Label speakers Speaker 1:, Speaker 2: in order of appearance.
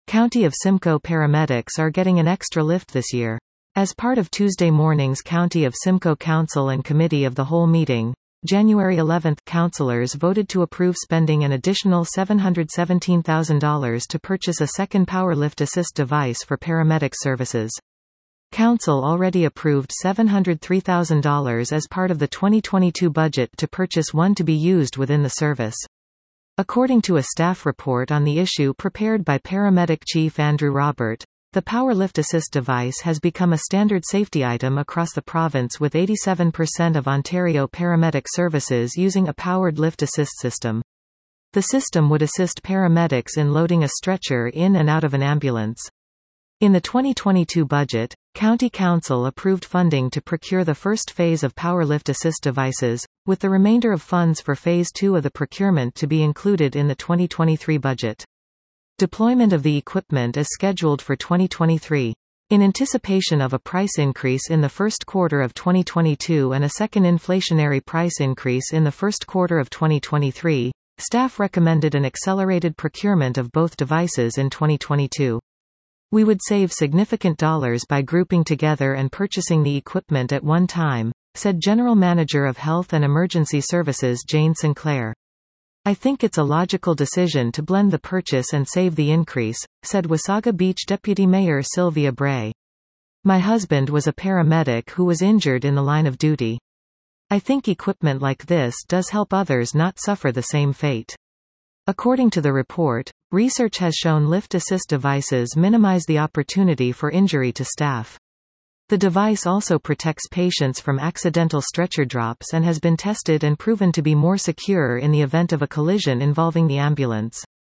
Speaker 1: County of Simcoe paramedics are getting an extra lift this year. As part of Tuesday morning's County of Simcoe Council and Committee of the Whole meeting, January 11, councillors voted to approve spending an additional $717,000 to purchase a second power lift assist device for paramedic services. Council already approved $703,000 as part of the 2022 budget to purchase one to be used within the service. According to a staff report on the issue prepared by Paramedic Chief Andrew Robert, the Power Lift Assist device has become a standard safety item across the province, with 87% of Ontario paramedic services using a powered lift assist system. The system would assist paramedics in loading a stretcher in and out of an ambulance. In the 2022 budget, County Council approved funding to procure the first phase of Power Lift Assist devices, with the remainder of funds for Phase 2 of the procurement to be included in the 2023 budget. Deployment of the equipment is scheduled for 2023. In anticipation of a price increase in the first quarter of 2022 and a second inflationary price increase in the first quarter of 2023, staff recommended an accelerated procurement of both devices in 2022. We would save significant dollars by grouping together and purchasing the equipment at one time, said General Manager of Health and Emergency Services Jane Sinclair. I think it's a logical decision to blend the purchase and save the increase, said Wasaga Beach Deputy Mayor Sylvia Bray. My husband was a paramedic who was injured in the line of duty. I think equipment like this does help others not suffer the same fate. According to the report, research has shown lift assist devices minimize the opportunity for injury to staff. The device also protects patients from accidental stretcher drops and has been tested and proven to be more secure in the event of a collision involving the ambulance.